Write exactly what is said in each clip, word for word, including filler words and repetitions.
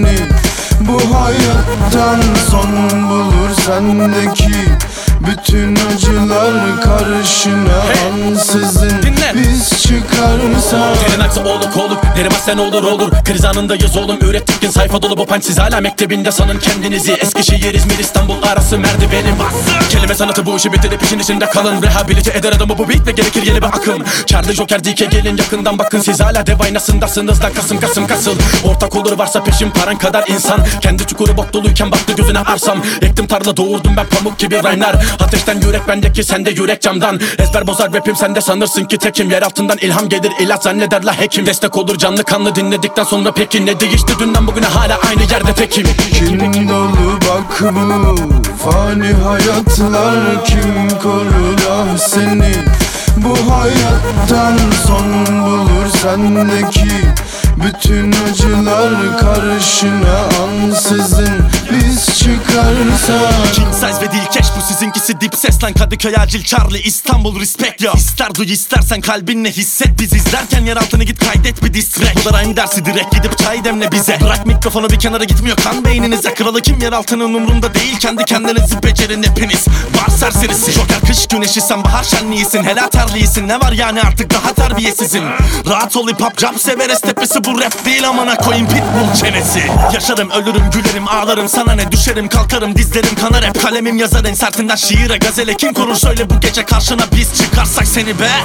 seni. Bu hayattan son bulur sendeki bütün acılar karşına ansızın biz çıkarsak. Terin aksa oluk oluk, derim sen olur olur. Kriz anındayız oğlum, ürettikken sayfa dolu bu punch. Siz hala mektebinde sanın kendinizi. Eskişehir, İzmir, İstanbul arası merdivenim. Kelime sanatı bu işi bitirip işin içinde kalın. Rehabilite eder adamı bu beat ve gerekir yeni bir akım. Charlie Joker, D K gelin yakından bakın. Siz hala dev aynasındasınız da kasım kasım kasıl. Ortak olur varsa peşin paran kadar insan. Kendi çukuru bok doluyken baktı gözüne arsam. Ektim tarla doğurdum ben pamuk gibi rhyme'lar. Ateşten yürek bendeki, sende yürek camdan. Ezber bozar rapim, sen de sanırsın ki tekim. Yer altından ilham gelir, ilaç zanneder la hekim. Destek olur canlı kanlı dinledikten sonra peki. Ne değişti dünden bugüne, hala aynı yerde tekim. Kin dolu bak bu fani hayatlar, kim korur ah seni. Bu hayattan son bulur sendeki bütün acılar karşına ansızın biz çıkarsak. King size ve Dilkeş, bu sizinkisi dip ses lan. Kadıköy acil Charlie, İstanbul respect ya. İster duy istersen kalbinle hisset. Biz izlerken yer altını git kaydet bir diss track. Bu da rhyme dersi direkt, gidip çay demle bize. Bırak mikrofonu bir kenara, gitmiyor kan beyninize. Kralı kim, yer altının umrunda değil. Kendi kendinizi becerin hepiniz. Var serserisi Joker, kış güneşi, sen bahar şenliğisin. Helal terliyisin, ne var yani artık daha terbiyesizim. Rahat ol hip hop, cap sever tepesi. Bu rap değil amına koyayım, pitbull çenesi. Yaşarım ölürüm gülerim ağlarım, sana ne, düşerim kalkarım dizlerim kanar hep. Kalemim yazar en sertinden şiire gazele. Kim korur söyle bu gece karşına biz çıkarsak seni be.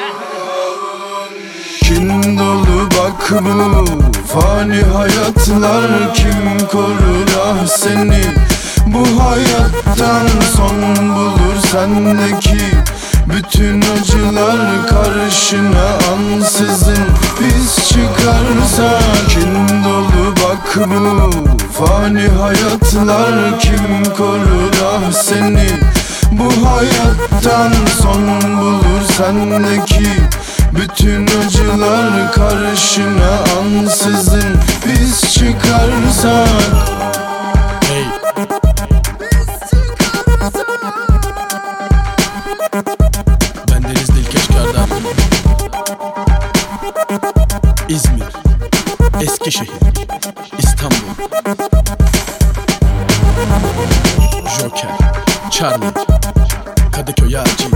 Kin dolu bak bu fani hayatlar, kim korur ah seni. Bu hayattan son bulur sendeki bütün acılar karşına ansızın biz çıkarsak. Kin dolu bak bu fani hayatlar, kim korur ah seni. Bu hayattan son bulur sendeki bütün acılar karşına ansızın biz çıkarsak. Hey. Ben Deniz Dilkeş Kardar. İzmir, Eskişehir, İstanbul, Joker, Charlie, Kadıköy acil.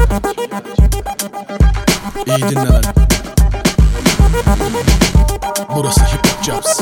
İyi dinle lan. Burası Hip Hop Jobs.